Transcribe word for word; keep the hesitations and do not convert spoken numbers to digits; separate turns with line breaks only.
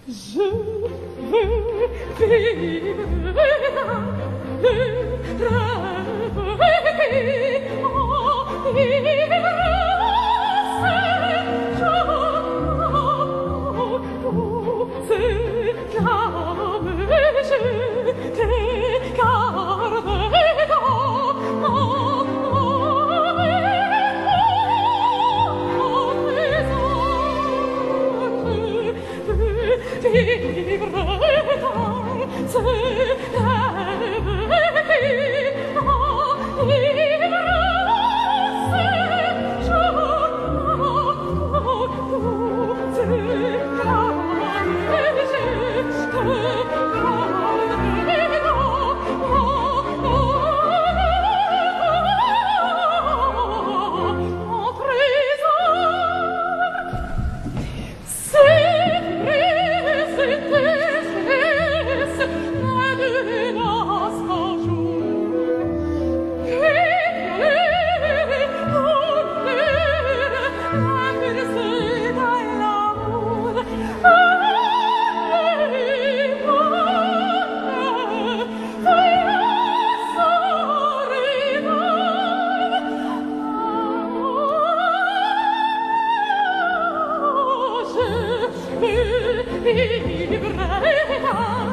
Je veux vivre dans le rêve et en vivre ces jours où ces flammes je te garderai dans mon vivre dans ce rêve et en vivre ces jours où ces flammes je te garderai dans mon trésor. C'est vrai, c'est tristesse, la délasse un jour. Et les colères, la percée dans l'amour. Allez, bonne, voyons son rival. Je veux vivre dans